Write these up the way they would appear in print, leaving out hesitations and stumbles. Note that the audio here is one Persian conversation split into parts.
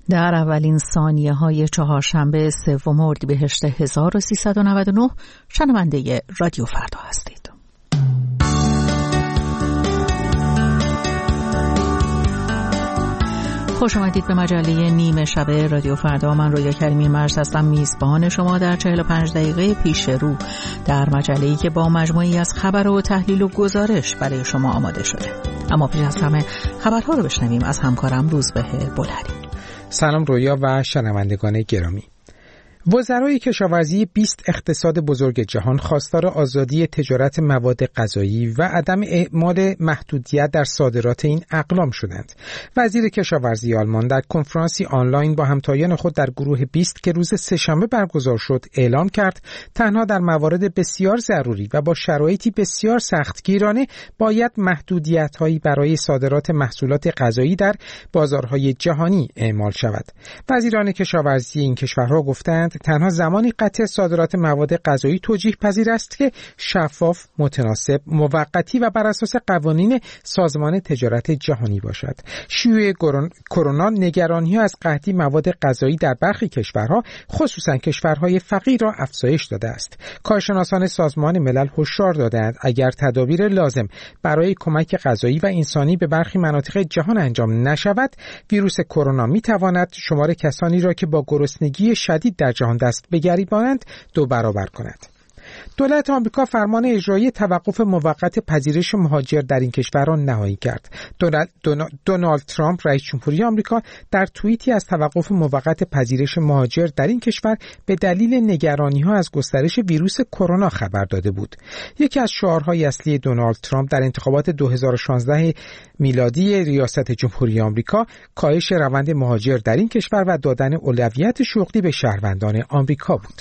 در اولین ثانیه‌های چهارشنبه 3 اردیبهشت 1399 شنونده رادیو فردا هستید. خوش آمدید به مجله نیمه شب رادیو فردا. من رویا کریمی مرز هستم، میزبان شما در 45 دقیقه پیش رو در مجله‌ای که با مجموعی از خبر و تحلیل و گزارش برای شما آماده شده. اما پیش از همه خبرها رو بشنویم از همکارم روزبه بلهری. سلام رویا و شنوندگان گرامی. وزرای کشاورزی 20 اقتصاد بزرگ جهان خواستار آزادی تجارت مواد غذایی و عدم اعمال محدودیت در صادرات این اقلام شدند. وزیر کشاورزی آلمان در کنفرانسی آنلاین با همتایان خود در گروه 20 که روز سه‌شنبه برگزار شد اعلام کرد تنها در موارد بسیار ضروری و با شرایطی بسیار سختگیرانه باید محدودیت‌هایی برای صادرات محصولات غذایی در بازارهای جهانی اعمال شود. وزیران کشاورزی این کشورها گفتند تنها زمانی قطع صادرات مواد غذایی توجیه پذیر است که شفاف، متناسب، موقتی و بر اساس قوانین سازمان تجارت جهانی باشد. شیوع کرونا نگرانی‌ها از قحطی مواد غذایی در برخی کشورها، خصوصا کشورهای فقیر را افزایش داده است. کارشناسان سازمان ملل هشدار دادند اگر تدابیر لازم برای کمک غذایی و انسانی به برخی مناطق جهان انجام نشود، ویروس کرونا می‌تواند شمار کسانی را که با گرسنگی شدید در جهان دست به گریبانند 2 برابر کند. دولت آمریکا فرمان اجرایی توقف موقت پذیرش مهاجر در این کشور را نهایی کرد. دونالد ترامپ رئیس جمهوری آمریکا در توییتی از توقف موقت پذیرش مهاجر در این کشور به دلیل نگرانی‌ها از گسترش ویروس کرونا خبر داده بود. یکی از شعارهای اصلی دونالد ترامپ در انتخابات 2016 میلادی ریاست جمهوری آمریکا کاهش روند مهاجر در این کشور و دادن اولویت شغلی به شهروندان آمریکا بود.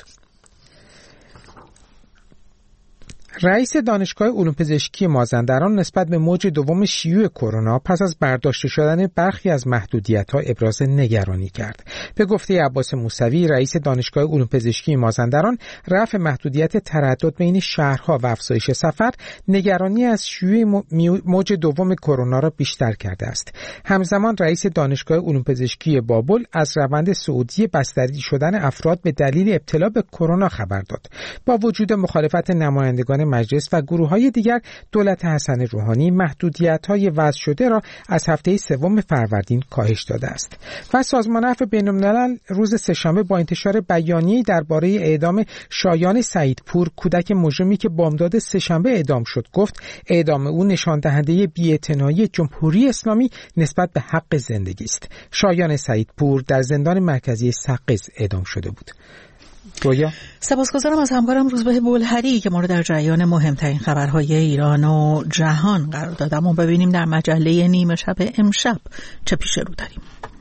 رئیس دانشگاه علوم پزشکی مازندران نسبت به موج دوم شیوع کرونا پس از برداشته شدن برخی از محدودیت‌ها ابراز نگرانی کرد. به گفته عباس موسوی رئیس دانشگاه علوم پزشکی مازندران، رفع محدودیت تردد بین شهرها و افزایش سفر نگرانی از شیوع موج دوم کرونا را بیشتر کرده است. همزمان رئیس دانشگاه علوم پزشکی بابل از روند صعودی بستری شدن افراد به دلیل ابتلا به کرونا خبر داد. با وجود مخالفت نمایندگان مجلس و گروه‌های دیگر، دولت حسن روحانی محدودیت‌های وضع شده را از هفته 3 فروردین کاهش داده است. و سازمان عفو بین‌الملل روز سه‌شنبه با انتشار بیانیه‌ای درباره اعدام شایان سعیدپور، کودک مجرمی که بامداد سه‌شنبه اعدام شد، گفت اعدام او نشان دهنده بی‌اعتنایی جمهوری اسلامی نسبت به حق زندگی است. شایان سعیدپور در زندان مرکزی سقز اعدام شده بود. رویا، سپاسگزارم از همکارم روزبه بلهری که ما رو در جریان مهمترین خبرهای ایران و جهان قرار دادم. و ببینیم در مجله نیمه شب امشب چه پیش رو داریم.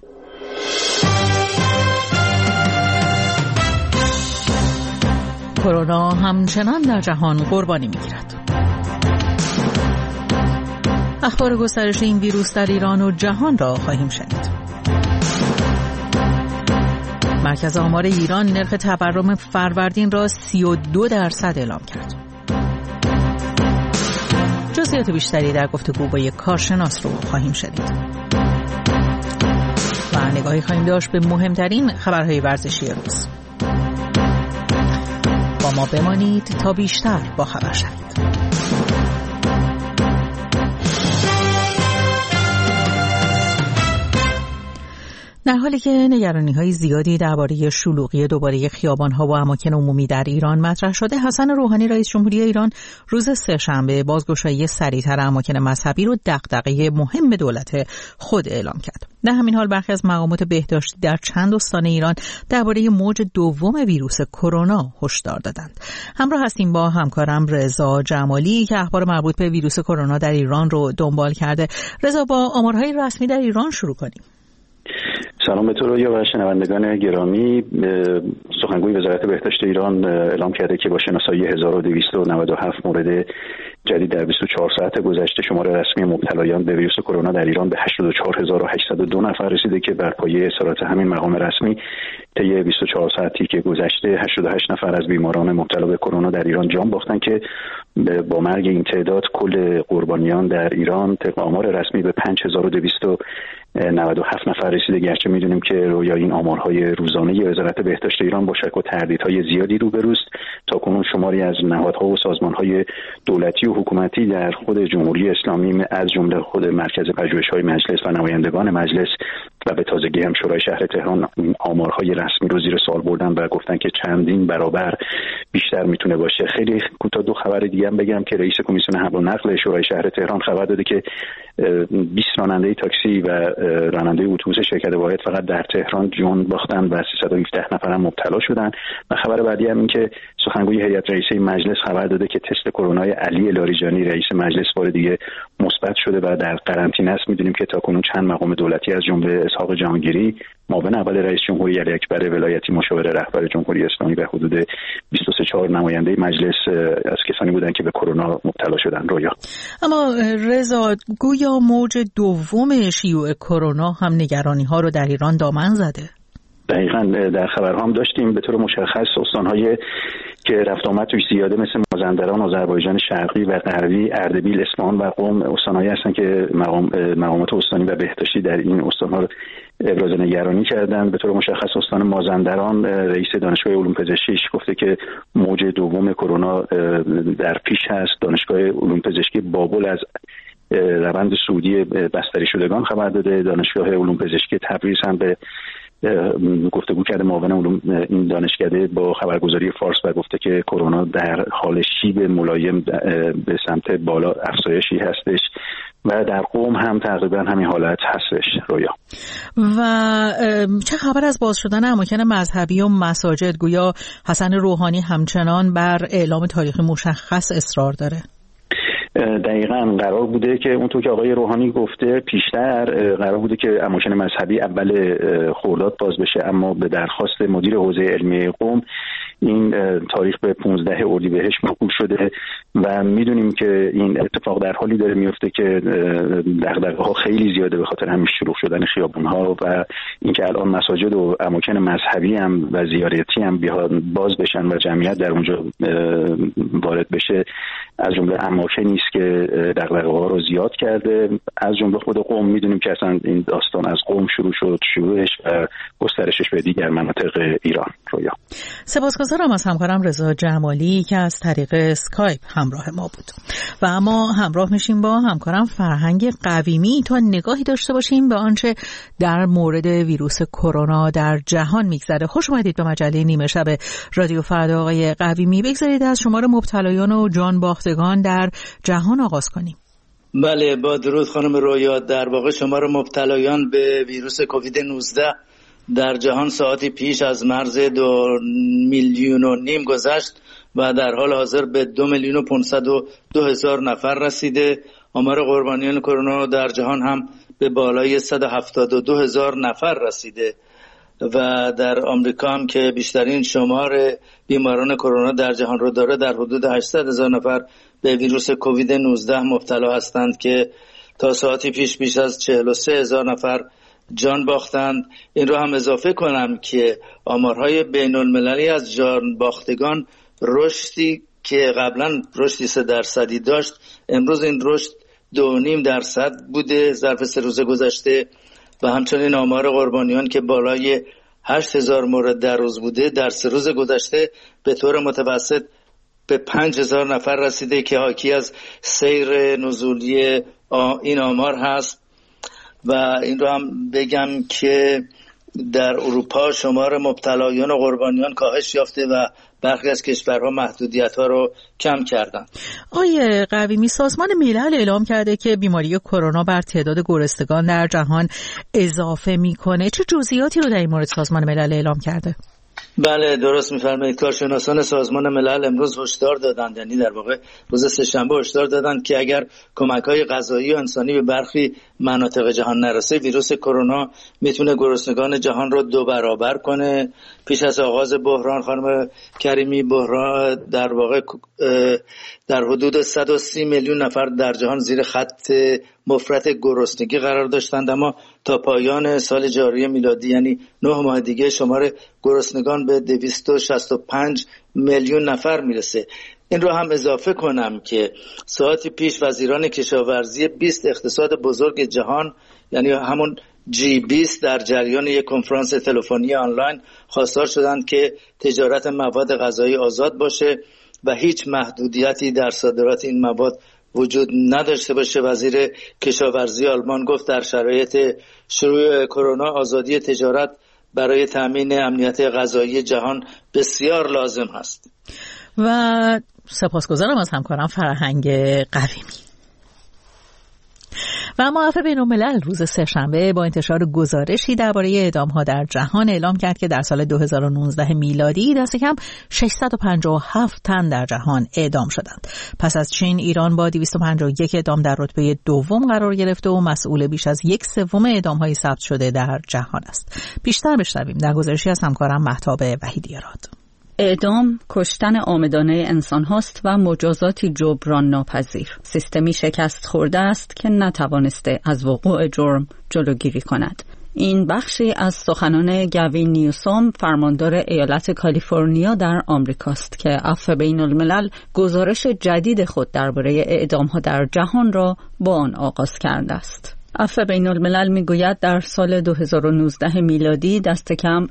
کرونا همچنان در جهان قربانی می‌گیرد. اخبار گسترش این ویروس در ایران و جهان را خواهیم شنید. مرکز آمار ایران نرخ تورم فروردین را 32% اعلام کرد. جزئیات بیشتری در گفتگو با یک کارشناس رو خواهیم شنید. و نگاهی خواهیم داشت به مهمترین خبرهای ورزشی روز. با ما بمانید تا بیشتر با خبر شوید. در حالی که نگرانی‌های زیادی درباره شلوغی دوباره خیابان‌ها و اماکن عمومی در ایران مطرح شده، حسن روحانی رئیس جمهوری ایران روز سه‌شنبه بازگشایی سریع‌تر اماکن مذهبی رو دغدغه مهم دولت خود اعلام کرد. در همین حال برخی از مقامات بهداشتی در چند استان ایران درباره موج دوم ویروس کرونا هشدار دادند. همراه هستیم با همکارم رضا جمالی که اخبار مربوط به ویروس کرونا در ایران رو دنبال کرده. رضا، با آمارهای رسمی در ایران شروع کنیم. سلام به تو رویا و شنوندگان گرامی. سخنگوی وزارت بهداشت ایران اعلام کرده که با شناسایی 1297 مورد جدید در 24 ساعت گذشته شمار رسمی مبتلایان به ویروس کرونا در ایران به 84802 نفر رسیده که بر پایه اصرارات همین مقام رسمی طی 24 ساعتی که گذشته 88 نفر از بیماران مبتلا به کرونا در ایران جان باختن که با مرگ این تعداد کل قربانیان در ایران طبق آمار رسمی به 97 نفر رسیده، گرچه میدونیم که رویا این آمارهای روزانه وزارت بهداشت ایران با شک و تردیدهای زیادی روبروست. تاکنون شماری از نهادها و سازمانهای دولتی و حکومتی در خود جمهوری اسلامی از جمله خود مرکز پژوهش‌های مجلس و نمایندگان مجلس و به تازگی هم شورای شهر تهران آمارهای رسمی رو زیر سوال بردن و گفتن که چندین برابر بیشتر میتونه باشه. خیلی کوتاه دو خبر دیگه هم بگم که رئیس کمیسیون حمل و نقل شورای شهر تهران خبر داده که 20 راننده تاکسی و راننده اتوبوس شرکت واحد فقط در تهران جان باختن و 317 نفر هم مبتلا شدن. و خبر بعدی هم این که سخنگوی هیئت رئیسه مجلس خبر داده که تست کرونای علی لاریجانی رئیس مجلس بار دیگه مثبت شده و در قرنطینه است. میدونیم که تاکنون چند مقام دولتی از جمله اسحاق جهانگیری معاون اول رئیس جمهوری، علی اکبر ولایتی مشاور رهبر جمهوری اسلامی و حدود 23 نماینده مجلس از کسانی بودند که به کرونا مبتلا شدن. رویا اما رضا، گویا موج دوم شیوع کرونا هم نگرانی‌ها رو در ایران دامن زده. دقیقاً در خبرها هم داشتیم. به طور مشخص استان‌های که رفت آمد توش زیاده مثل مازندران، آذربایجان شرقی و غربی، اردبیل، اصفهان و قم استان‌هایی هستن که مقامات استانی و بهداشتی در این استان‌ها رو ابراز نگرانی کردند. به طور مشخص استان مازندران رئیس دانشگاه علوم پزشکیش گفته که موج دوم کرونا در پیش هست. دانشگاه علوم پزشکی بابل از روند صعودی بستری شدگان خبر داده. دانشگاه علوم پزشکی تبریز هم به گفتگو کرده معاون علوم این دانشکده با خبرگزاری فارس و گفته که کرونا در حال شیب ملایم به سمت بالا افزایشی هستش و در قم هم تقریبا همین حالت هستش. رویا و چه خبر از باز شدن اماکن مذهبی و مساجد؟ گویا حسن روحانی همچنان بر اعلام تاریخ مشخص اصرار داره. دقیقاً قرار بوده که اونطور که آقای روحانی گفته پیشتر قرار بوده که اماکن مذهبی اول خرداد باز بشه، اما به درخواست مدیر حوزه علمی قم این تاریخ به 15 اردیبهشت موکول شده و میدونیم که این اتفاق در حالی داره میفته که دغدغه‌ها خیلی زیاده به خاطر همین شلوغ شدن خیابون‌ها و اینکه الان مساجد و اماکن مذهبی هم و زیارتی هم باز بشن و جمعیت در اونجا وارد بشه از جمله اماکنی است که دغدغه‌ها رو زیاد کرده. از جمله خود قم میدونیم که اصلا این داستان از قم شروع شد، شروعش و گسترشش به دیگر مناطق ایران. رویا سپاسگزارم از همکارم رضا جمالی که از طریق اسکایپ همراه ما بود و اما همراه میشیم با همکارم فرهنگ قویمی تا نگاهی داشته باشیم به آنچه در مورد ویروس کرونا در جهان میگذره. خوش اومدید به مجله نیمه شب رادیو فردا. آقای قویمی، بگذارید از شمار مبتلایان و جان باختگان در جهان آغاز کنیم. بله، با درود خانم رویا. در واقع شمار مبتلایان به ویروس کووید 19 در جهان ساعتی پیش از مرز 2.5 میلیون گذشت و در حال حاضر به 2,502,000 نفر رسیده. آمار قربانیان کرونا در جهان هم به بالای 172,000 نفر رسیده و در آمریکا هم که بیشترین شمار بیماران کرونا در جهان رو داره در حدود 800,000 نفر به ویروس کووید 19 مبتلا هستند که تا ساعتی پیش از 43,000 نفر جان باختند. این رو هم اضافه کنم که آمارهای بین المللی از جان باختگان رشدی که قبلا رشدی 3% داشت، امروز این رشد 2.5% بوده ظرف 3 روز گذشته و همچنین آمار قربانیان که بالای 8,000 مورد در روز بوده در 3 روز گذشته به طور متوسط به 5,000 نفر رسیده که حاکی از سیر نزولی این آمار هست. و این رو هم بگم که در اروپا شمار مبتلایان و قربانیان کاهش یافته و برخی از کشورها محدودیت‌ها رو کم کردن. آقای قویمی، سازمان ملل اعلام کرده که بیماری کرونا بر تعداد گرسنگان در جهان اضافه میکنه. چه جزئیاتی رو در این مورد سازمان ملل اعلام کرده؟ بله درست می‌فرمایید. کارشناسان سازمان ملل امروز هشدار دادند، یعنی در واقع روز سه‌شنبه هشدار دادند که اگر کمک‌های غذایی و انسانی به برخی مناطق جهان نرسه، ویروس کرونا میتونه گرسنگان جهان رو 2 برابر کنه. پیش از آغاز بحران خانم کریمی، بحران در واقع در حدود 130 میلیون نفر در جهان زیر خط مفرط گرسنگی قرار داشتند، اما تا پایان سال جاری میلادی یعنی 9 ماه دیگه شمار گرسنگان به 265 میلیون نفر میرسه. این رو هم اضافه کنم که ساعتی پیش وزیران کشاورزی 20 اقتصاد بزرگ جهان، یعنی همون G20 در جریان یک کنفرانس تلفنی آنلاین خواستار شدند که تجارت مواد غذایی آزاد باشه و هیچ محدودیتی در صادرات این مواد وجود نداشته باشه. وزیر کشاورزی آلمان گفت در شرایط شروع کرونا آزادی تجارت برای تامین امنیت غذایی جهان بسیار لازم هست. و سپاسگزارم از همکارم فرهنگ قویمی. و معافی بین‌الملل روز سه‌شنبه با انتشار گزارشی درباره اعدام‌ها در جهان اعلام کرد که در سال 2019 میلادی دست کم 657 تن در جهان اعدام شدند. پس از چین، ایران با 251 اعدام در رتبه دوم قرار گرفته و مسئول بیش از 1/3 اعدام‌های ثبت شده در جهان است. بیشتر بشنویم در گزارشی از همکارم مهتاب وحیدی راد. اعدام کشتن عامدانه انسان هاست و مجازاتی جبران ناپذیر. سیستمی شکست خورده است که نتوانسته از وقوع جرم جلوگیری کند. این بخشی از سخنان گوین نیوسوم، فرماندار ایالت کالیفرنیا در آمریکاست که عفو بین‌الملل گزارش جدید خود درباره اعدام‌ها در جهان را با آن آغاز کرده است. عفو بین‌الملل میگوید در سال 2019 میلادی دست کم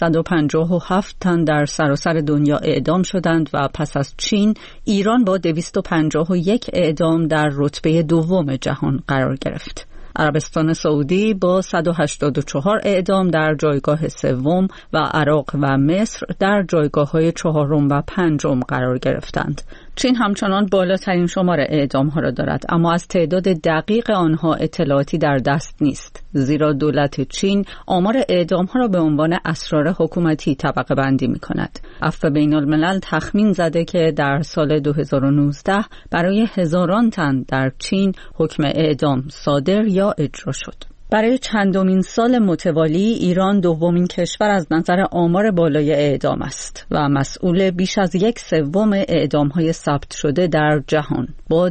657 تن در سراسر دنیا اعدام شدند و پس از چین، ایران با 251 اعدام در رتبه دوم جهان قرار گرفت. عربستان سعودی با 184 اعدام در جایگاه سوم و عراق و مصر در جایگاه‌های چهارم و پنجم قرار گرفتند. چین همچنان بالاترین شمار اعدام‌ها را دارد، اما از تعداد دقیق آنها اطلاعاتی در دست نیست، زیرا دولت چین آمار اعدام‌ها را به عنوان اسرار حکومتی طبقه بندی می‌کند. عفو بین‌الملل تخمین زده که در سال 2019 برای هزاران تن در چین حکم اعدام صادر یا اجرا شد. برای چندمین سال متوالی ایران دومین کشور از نظر آمار بالای اعدام است و مسئول بیش از 1/3 اعدام‌های ثبت شده در جهان با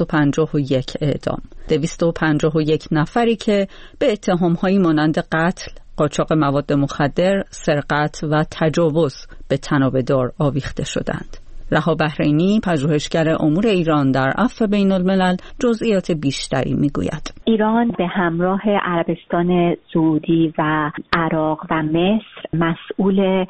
251 اعدام. 251 نفری که به اتهام‌هایی مانند قتل، قاچاق مواد مخدر، سرقت و تجاوز به تنابه‌دار آویخته شدند. رها بحرینی، پژوهشگر امور ایران در عفو بین‌الملل، جزئیات بیشتری میگوید. ایران به همراه عربستان سعودی و عراق و مصر مسئول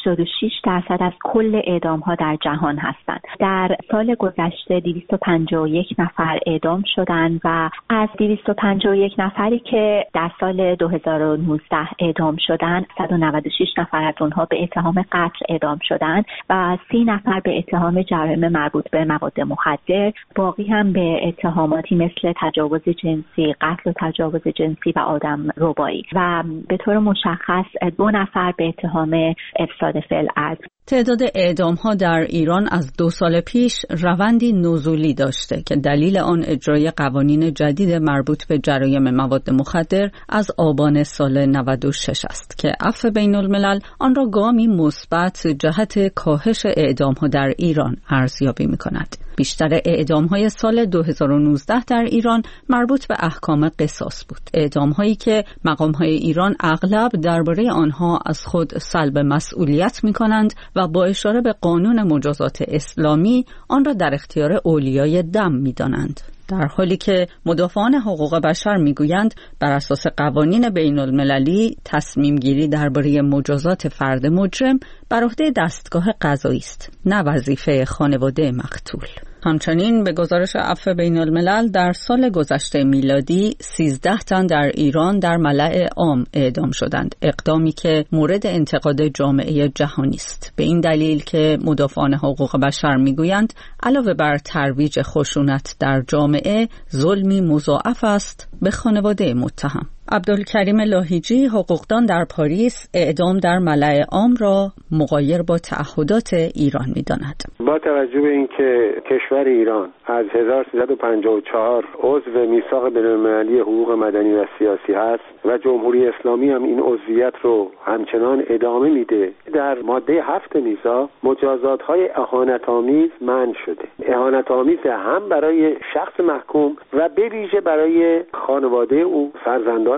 86% از کل اعدام‌ها در جهان هستند. در سال گذشته 251 نفر اعدام شدند و از 251 نفری که در سال 2019 اعدام شدند، 196 نفر از اونها به اتهام قتل اعدام شدند و 30 نفر به اتهام جرایم مربوط به مواد مخدر، باقی هم به اتهاماتی مثل تجاوز جنسی، قتل و تجاوز جنسی و آدم ربایی و به طور مشخص 2 نفر به اتهام افساد فی‌الارض. تعداد اعدام‌ها در ایران از 2 سال پیش روندی نزولی داشته که دلیل آن اجرای قوانین جدید مربوط به جرایم مواد مخدر از آبان سال 96 است که عفو بین‌الملل آن را گامی مثبت جهت کاهش اعدام‌ها در ایران ارزیابی می‌کند. بیشتر اعدام‌های سال 2019 در ایران مربوط به احکام قصاص بود. اعدام‌هایی که مقام‌های ایران اغلب درباره آنها از خود سلب مسئولیت می‌کنند و با اشاره به قانون مجازات اسلامی آن را در اختیار اولیای دم می‌دانند. در حالی که مدافعان حقوق بشر میگویند بر اساس قوانین بین‌المللی تصمیم گیری درباره مجازات فرد مجرم بر عهده دستگاه قضایی است، نه وظیفه خانواده مقتول. همچنین به گزارش عفو بین‌الملل در سال گذشته میلادی 13 تن در ایران در ملأ عام اعدام شدند، اقدامی که مورد انتقاد جامعه جهانی است، به این دلیل که مدافعان حقوق بشر میگویند علاوه بر ترویج خشونت در جامعه، ظلمی مضاعف است به خانواده متهم. عبدالکریم لاهیجی، حقوقدان در پاریس، اعدام در ملأ عام را مغایر با تعهدات ایران می‌داند. با توجه به اینکه کشور ایران از 1354 عضو میثاق بین‌المللی حقوق مدنی و سیاسی هست و جمهوری اسلامی هم این عضویت رو همچنان ادامه میده، در ماده 7 میثاق مجازات‌های اهانت‌آمیز منع شده. اهانت‌آمیز هم برای شخص محکوم و به ویژه برای خانواده او، فرزندان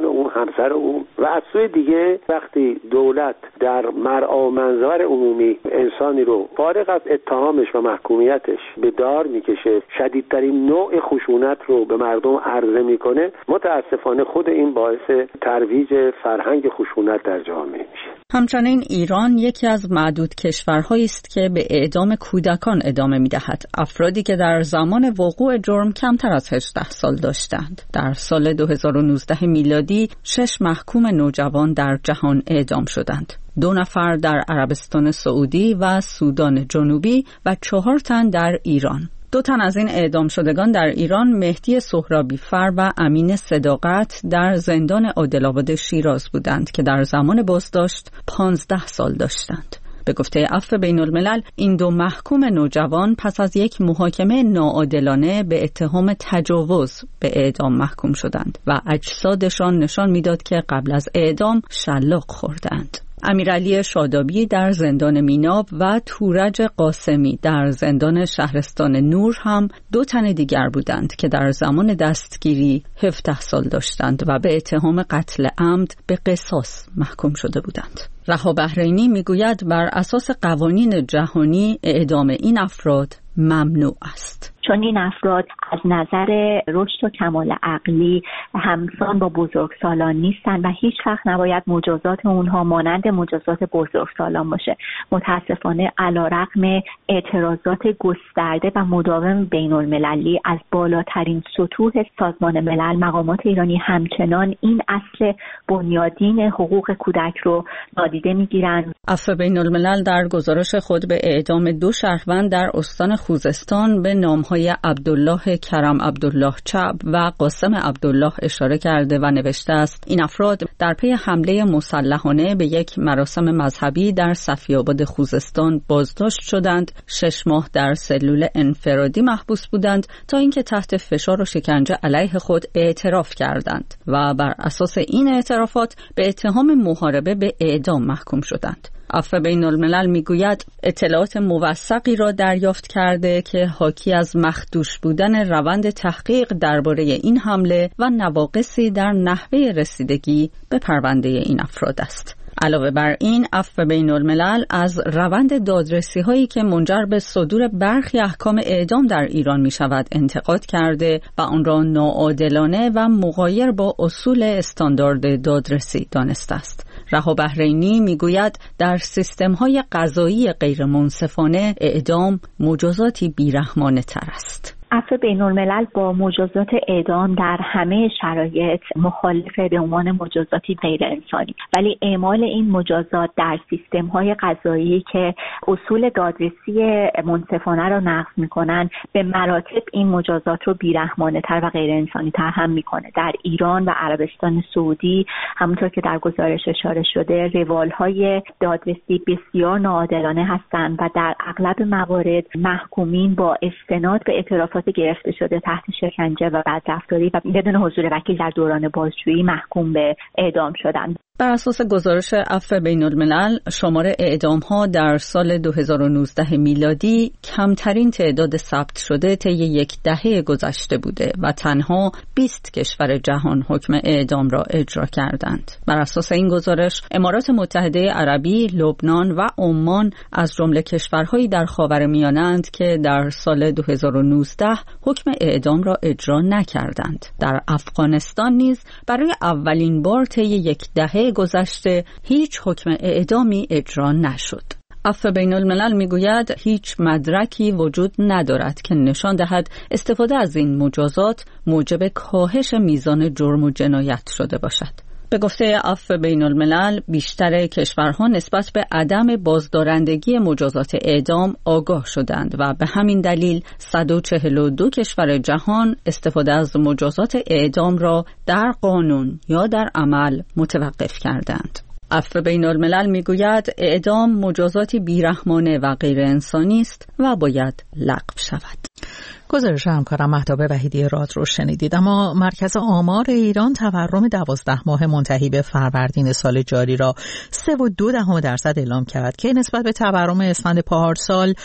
زن اون، همسر اون. و از سوی دیگه وقتی دولت در مرعا و منظر عمومی انسانی رو فارغ از اتهامش و محکومیتش به دار میکشه، شدیدترین نوع خشونت رو به مردم عرضه میکنه، متاسفانه خود این باعث ترویج فرهنگ خشونت در جامعه میشه. همچنین ایران یکی از معدود کشورهایی است که به اعدام کودکان ادامه می‌دهد، افرادی که در زمان وقوع جرم کمتر از 18 سال داشتند. در سال 2019 میلادی 6 محکوم نوجوان در جهان اعدام شدند. 2 نفر در عربستان سعودی و سودان جنوبی و 4 تن در ایران. 2 تن از این اعدام شدگان در ایران مهدی سهرابی فر و امین صداقت در زندان عادل‌آباد شیراز بودند که در زمان بازداشت 15 سال داشتند. به گفته عفو بین الملل این 2 محکوم نوجوان پس از یک محاکمه ناعادلانه به اتهام تجاوز به اعدام محکوم شدند و اجسادشان نشان میداد که قبل از اعدام شلاق خوردند. امیرعلی شادابی در زندان میناب و تورج قاسمی در زندان شهرستان نور هم 2 تن دیگر بودند که در زمان دستگیری 17 سال داشتند و به اتهام قتل عمد به قصاص محکوم شده بودند. رها بحرینی میگوید بر اساس قوانین جهانی اعدام این افراد ممنوع است. چون این افراد از نظر رشد و کمال عقلی همسان با بزرگسالان نیستند و هیچ وقت نباید مجازات اونها مانند مجازات بزرگسالان باشه. متاسفانه علیرغم اعتراضات گسترده و مداوم بین المللی از بالاترین سطوح سازمان ملل، مقامات ایرانی همچنان این اصل بنیادین حقوق کودک رو نادیده میگیرند. عفو بین الملل در گزارش خود به اعدام 2 شهروند در استان خوزستان به نام‌های عبدالله کرم عبدالله چعب و قاسم عبدالله اشاره کرده و نوشته است این افراد در پی حمله مسلحانه به یک مراسم مذهبی در صفی‌آباد خوزستان بازداشت شدند. 6 ماه در سلول انفرادی محبوس بودند تا اینکه تحت فشار و شکنجه علیه خود اعتراف کردند و بر اساس این اعترافات به اتهام محاربه به اعدام محکوم شدند. عفو بین الملل میگوید اطلاعات موثقی را دریافت کرده که حاکی از مخدوش بودن روند تحقیق درباره این حمله و نواقصی در نحوه رسیدگی به پرونده این افراد است. علاوه بر این عفو بین الملل از روند دادرسی هایی که منجر به صدور برخی احکام اعدام در ایران می شود انتقاد کرده و آن را ناعادلانه و مغایر با اصول استاندارد دادرسی دانسته است. رها بحرینی میگوید در سیستم‌های قضایی غیر منصفانه اعدام مجازاتی بیرحمانه تر است. عفو بین الملل با مجازات اعدام در همه شرایط مخالفه به عنوان مجازاتی غیر انسانی، ولی اعمال این مجازات در سیستم‌های قضایی که اصول دادرسی منصفانه را نقض می‌کنند به مراتب این مجازات رو بیرحمانه‌تر و غیر انسانی‌تر هم می‌کنه. در ایران و عربستان سعودی همونطور که در گزارش اشاره شده روال‌های دادرسی بسیار ناعادلانه هستند و در اغلب موارد محکومین با استناد به اعترافات گرفته شده تحت شکنجه و بدرفتاری و بدون حضور وکیل در دوران بازجویی محکوم به اعدام شدند. بر اساس گزارش عفو بین الملل شمار اعدام‌ها در سال 2019 میلادی کمترین تعداد ثبت شده طی یک دهه گذشته بوده و تنها 20 کشور جهان حکم اعدام را اجرا کردند. بر اساس این گزارش امارات متحده عربی، لبنان و عمان از جمله کشورهایی در خاورمیانه‌اند که در سال 2019 حکم اعدام را اجرا نکردند. در افغانستان نیز برای اولین بار طی یک دهه گذشته هیچ حکم اعدامی اجرا نشد. عفو بین الملل میگوید هیچ مدرکی وجود ندارد که نشان دهد استفاده از این مجازات موجب کاهش میزان جرم و جنایت شده باشد. به گفته عفو بین الملل بیشتر کشورها نسبت به عدم بازدارندگی مجازات اعدام آگاه شدند و به همین دلیل 142 کشور جهان استفاده از مجازات اعدام را در قانون یا در عمل متوقف کردند. عفو بین الملل میگوید اعدام مجازاتی بیرحمانه و غیر انسانی است و باید لغو شود. گزارش همکارم مهتاب وحیدی راد رو شنیدید. اما مرکز آمار ایران تورم 12 ماه منتهی به فروردین سال جاری را 3.2% اعلام کرد که نسبت به تورم اسفند پارسال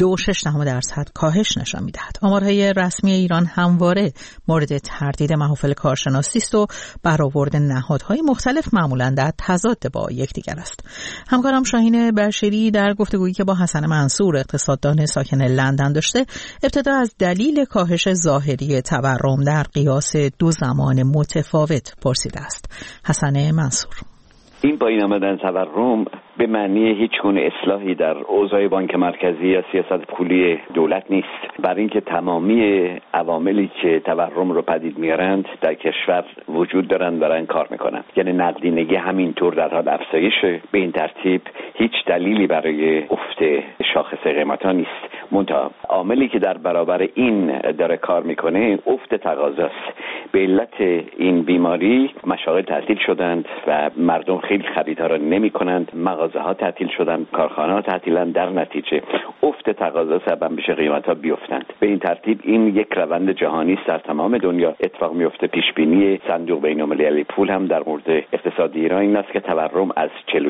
2.6% کاهش نشان می‌دهد. آمارهای رسمی ایران همواره مورد تردید محافل کارشناسی است و برآورد نهادهای مختلف معمولاً در تضاد با یکدیگر است. همکارم شاهین بشیری در گفتگویی که با حسن منصور اقتصاددان ساکن لندن داشته، ابتدا از دلیل کاهش ظاهری تورم در قیاس دو زمان متفاوت پرسیده است. حسن منصور: این پایین آمدن تورم به معنی هیچ گونه اصلاحی در اوضاع بانک مرکزی یا سیاست پولی دولت نیست، برای اینکه تمامی عواملی که تورم رو پدید میارند در کشور وجود دارند و دارن کار میکنند. یعنی نقدینگی همینطور در حال افزایشه. به این ترتیب هیچ دلیلی برای افت شاخص قیمت‌ها نیست. منتها عاملی که در برابر این داره کار میکنه افت تقاضاست. به علت این بیماری مشاغل تعطیل شدند و مردم خیلی خریدها را نمی‌کنند، مغازه‌ها تعطیل شدند، کارخانه‌ها تعطیلند، در نتیجه افت تقاضا سبب میشه قیمت‌ها بیفتند. به این ترتیب این یک روند جهانی است، در تمام دنیا اتفاق میفته. پیش بینی صندوق بین‌المللی پول هم در مورد اقتصاد ایران این است که تورم از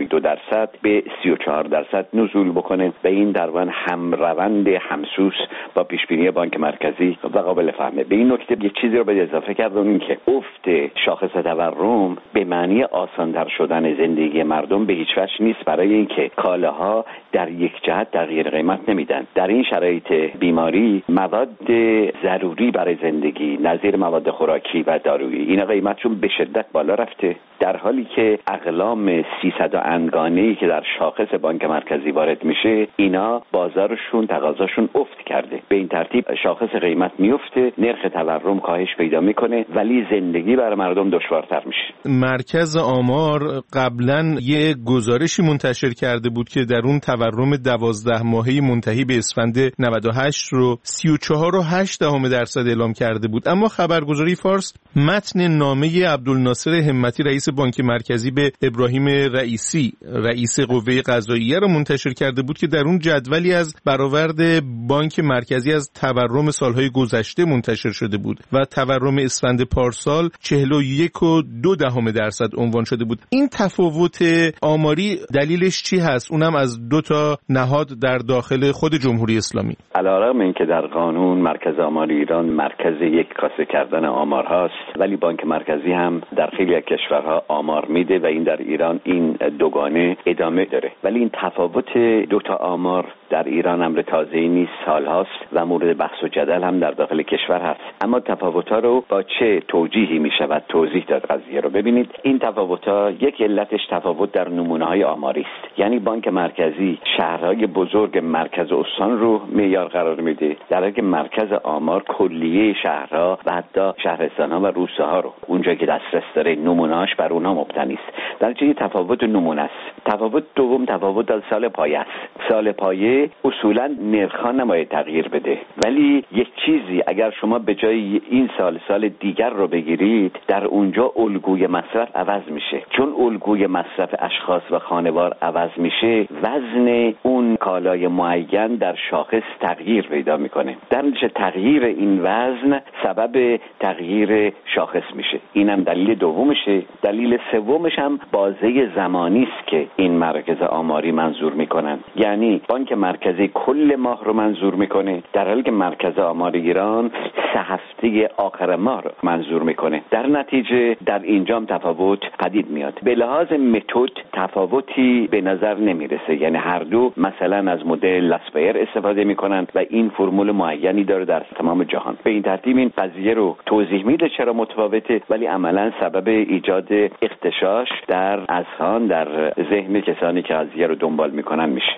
42% به 34% نزول بکنه و این در واقع هم روند همسوس با پیش بینی بانک مرکزی و قابل فهمه. به این نکته یک چیزی رو به اضافه کردم، این که افت شاخص تورم به معنی آسان‌تر شدن زندگی مردم به هیچ وجه نیست، برای اینکه کالاها در یک جهت تغییر قیمت نمیدن. در این شرایط بیماری مواد ضروری برای زندگی نظیر مواد خوراکی و دارویی اینا قیمتشون به شدت بالا رفته، در حالی که اقلام 300 انگانه‌ای که در شاخص بانک مرکزی وارد میشه اینا بازارشون تقاضاشون افت کرده. به این ترتیب شاخص قیمت میفته، نرخ تورم کاهش پیدا میکنه، ولی زندگی برای مردم دشوارتر میشه. مرکز آمار قبلا یه گزارشی منتشر کرده بود که در اون تورم 12 ماهه منتهی به اسفند 98 رو 34.8% اعلام کرده بود. اما خبرگزاری فارس متن نامه عبدالناصر همتی رئیس بانک مرکزی به ابراهیم رئیسی رئیس قوه قضاییه رو منتشر کرده بود که در اون جدولی از برآورد بانک مرکزی از تورم سالهای گذشته منتشر شده بود و تورم اسفند پارسال 41.2% عنوان شده بود. این تفاوت آماری دلیلش چی هست؟ اونم از دو تا نهاد در داخل خود جمهوری اسلامی. علیرغم اینکه در قانون مرکز آمار ایران مرکز یک کاسه کردن آمار هاست، ولی بانک مرکزی هم در خیلی از کشورها آمار میده و این در ایران این دوگانه ادامه داره. ولی این تفاوت دو تا آمار در ایران امر تازه‌ای نیست، سالهاست و مورد بحث و جدل هم در داخل کشور هست. اما تفاوت‌ها رو با چه توجیهی میشود توضیح داد قضیه رو؟ ببینید، این تفاوت‌ها یک علتش تفاوت در نمونه‌های آماری است. یعنی بانک مرکزی شهرهای بزرگ مرکز استان رو معیار قرار میده، در حالی که مرکز آمار کلیه شهرها و حتی شهرستان‌ها و روستاها رو اونجا که دسترس داره نمونه‌هاش بر اونها مبتنی است. در نتیجه تفاوت نمونه است. تفاوت دوم تفاوت در سال پایه است. سال پایه اصولاً نرخ‌ها نباید تغییر بده، ولی یک چیزی اگر شما به جای این سال دیگر رو بگیرید، در اونجا الگوی مصرف عوض میشه. چون الگوی مصرف اشخاص و خانوار عوض میشه، وزن اون کالای معین در شاخص تغییر پیدا میکنه. در نتیجه تغییر این وزن سبب تغییر شاخص میشه. اینم دلیل دومشه. دلیل سومش هم بازه زمانی است که این مراکز آماری منظور میکنن. یعنی بانک مرکزی کل ماه رو منظور میکنه، در حالی که مرکز آمار ایران 3 هفته آخر ماه رو منظور میکنه. در نتیجه در اینجا هم تفاوت پدید میاد. به لحاظ متد تفاوتی به نظر نمیرسه، یعنی هر دو مثلا از مدل لاسپایر استفاده میکنن و این فرمول معینی داره در تمام جهان. به این ترتیب این قضیه رو توضیح میده چرا متفاوته، ولی عملا سبب ایجاد اغتشاش در اذهان، در ذهن کسانی که قضیه رو دنبال میکنن میشه.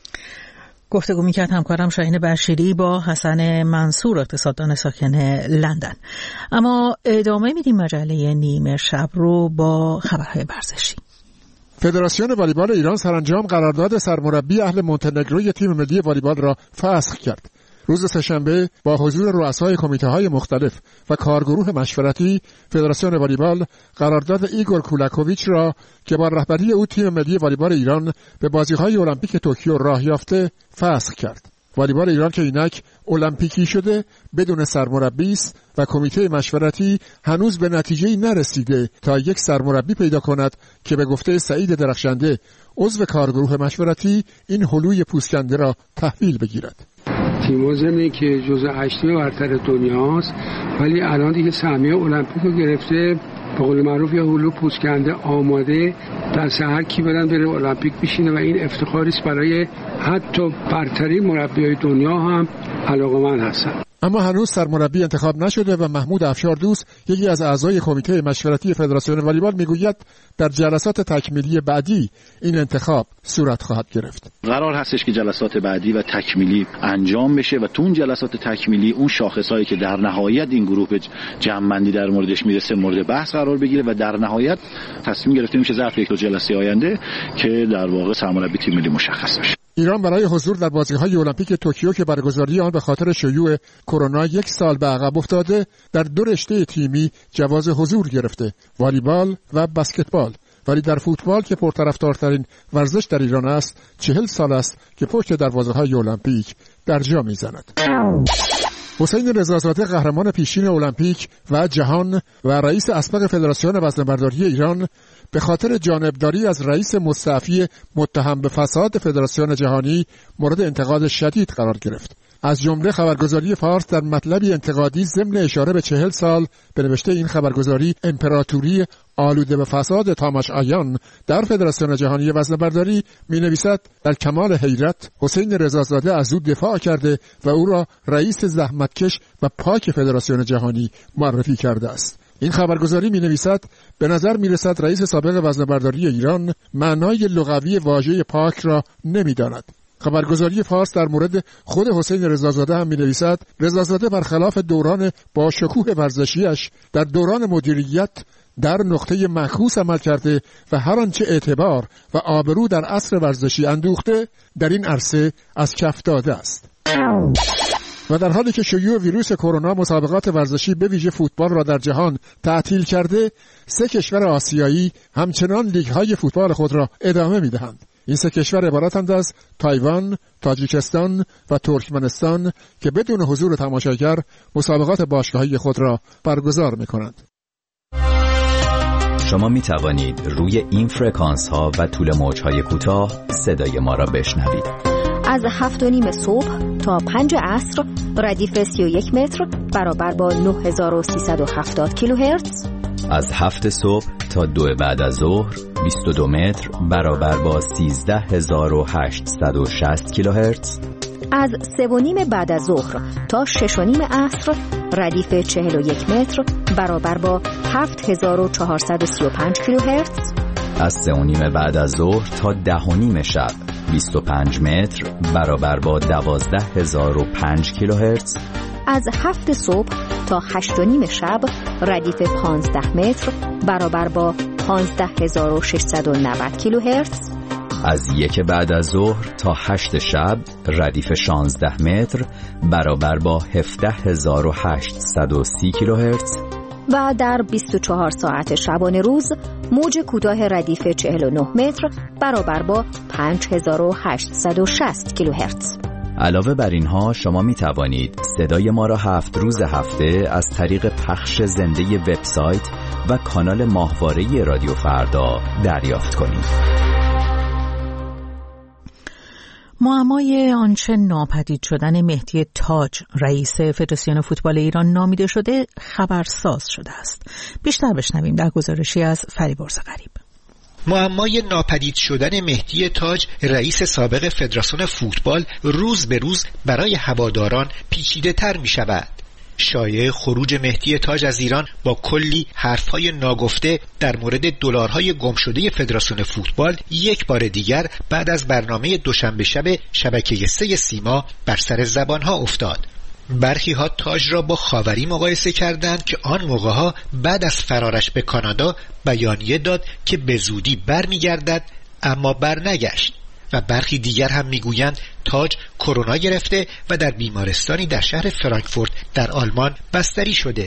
گفتگو میکرد همکارم شاهین بشیری با حسن منصور اقتصاددان ساکن لندن. اما ادامه میدیم مجله نیمه شب رو با خبرهای ورزشی. فدراسیون والیبال ایران سرانجام قرارداد سرمربی اهل مونتنگروی تیم ملی والیبال را فسخ کرد. روز سه‌شنبه با حضور رؤسای کمیته‌های مختلف و کارگروه مشورتی، فدراسیون والیبال قرارداد ایگور کولاکوویچ را که با رهبری او تیم ملی والیبال ایران به بازی‌های المپیک توکیو راه یافته فسخ کرد. والیبال ایران که اینک المپیکی شده بدون سرمربی است و کمیته مشورتی هنوز به نتیجه‌ای نرسیده تا یک سرمربی پیدا کند که به گفته سعید درخشنده عضو کارگروه مشورتی این هلوی پوسکنده را تحویل بگیرد. تیم زمینی که جزو 8 برتر دنیاست ولی الان دیگه سهمیه المپیک رو گرفته، به قول معروف یه هلو پوسکنده آماده دست هر کی برن بره المپیک بشینه و این افتخاری است برای حتی برترین مربیای دنیا هم علاقه‌مند هستن. اما هنوز سرمربی انتخاب نشده و محمود افشاردوست یکی از اعضای کمیته مشورتی فدراسیون والیبال میگوید در جلسات تکمیلی بعدی این انتخاب صورت خواهد گرفت. قرار هستش که جلسات بعدی و تکمیلی انجام بشه و تو اون جلسات تکمیلی اون شاخصایی که در نهایت این گروه به جمع‌بندی در موردش میرسه مورد بحث قرار بگیره و در نهایت تصمیم گرفته میشه ظرف یک دو جلسه آینده که در واقع سرمربی تیم ملی مشخص بشه. ایران برای حضور در بازی‌های المپیک توکیو که برگزاری آن به خاطر شیوع کرونا 1 سال به عقب افتاده در 2 رشته تیمی جواز حضور گرفته، والیبال و بسکتبال. ولی در فوتبال که پرطرفدارترین ورزش در ایران است 40 سال است که پشت دروازه‌های المپیک در جا می‌زند. حسین رضازاده قهرمان پیشین المپیک و جهان و رئیس اسبق فدراسیون وزنه‌برداری ایران به خاطر جانبداری از رئیس مستعفی متهم به فساد فدراسیون جهانی مورد انتقاد شدید قرار گرفت. از جمله خبرگزاری فارس در مطلبی انتقادی ضمن اشاره به 40 سال به نوشته این خبرگزاری امپراتوری آلوده به فساد تاماش آیان در فدراسیون جهانی وزنه‌برداری می‌نویسد در کمال حیرت حسین رضازاده از او دفاع کرده و او را رئیس زحمتکش و پاک فدراسیون جهانی معرفی کرده است. این خبرگزاری می‌نویسد به نظر می‌رسد رئیس سابق وزنه‌برداری ایران معنای لغوی واژه پاک را نمی‌داند. خبرگزاری فارس در مورد خود حسین رضازاده هم می‌نویسد رضازاده برخلاف دوران با شکوه ورزشیش در دوران مدیریت در نقطه معکوس عمل کرده و هر آنچه اعتبار و آبرو در عصر ورزشی اندوخته در این عرصه از کف داده است. و در حالی که شیوع ویروس کرونا مسابقات ورزشی به ویژه فوتبال را در جهان تعطیل کرده، 3 کشور آسیایی همچنان لیگ‌های فوتبال خود را ادامه می‌دهند. این 3 کشور عبارتند از تایوان، تاجیکستان و ترکمنستان که بدون حضور تماشاگر مسابقات باشگاهی خود را برگزار می‌کنند. شما می توانید روی این فرکانس ها و طول موج های کوتاه صدای ما را بشنوید. از 7:30 صبح تا 5 عصر ردیف 31 متر برابر با 9370 کیلوهرتز. از 7 صبح تا 2 بعد از ظهر 22 متر برابر با 13860 کیلوهرتز. از 3:30 بعد از ظهر تا 6:30 عصر ردیف 41 متر برابر با 7435 کیلوهرتز. از 3:30 بعد از ظهر تا 10:30 شب 25 متر برابر با 12005 کیلوهرتز. از 7 صبح تا 8:30 شب ردیف 15 متر برابر با 15690 کیلوهرتز. از 1 بعد از ظهر تا 8 شب ردیف 16 متر برابر با 17830 کیلوهرتز. و در 24 ساعت شبانه روز موج کوتاه ردیف 49 متر برابر با 5860 کیلوهرتز. علاوه بر اینها شما می توانید صدای ما را 7 روز هفته از طریق پخش زنده وبسایت و کانال ماهواره رادیو فردا دریافت کنید. معمای آنچه ناپدید شدن مهدی تاج رئیس فدراسیون فوتبال ایران نامیده شده خبرساز شده است. بیشتر بشنویم در گزارشی از فریبرز غریب. معمای ناپدید شدن مهدی تاج رئیس سابق فدراسیون فوتبال روز به روز برای هواداران پیچیده تر می شود. شایعه خروج مهدی تاج از ایران با کلی حرفهای ناگفته در مورد دلارهای گم شده فدراسیون فوتبال یک بار دیگر بعد از برنامه دوشنبه شب شبکه 3 سیما بر سر زبانها افتاد. برخی ها تاج را با خاوری مقایسه کردند که آن موقعها بعد از فرارش به کانادا بیانیه داد که به زودی برمیگردد، اما برنگشت. و برخی دیگر هم میگویند تاج کرونا گرفته و در بیمارستانی در شهر فرانکفورت در آلمان بستری شده.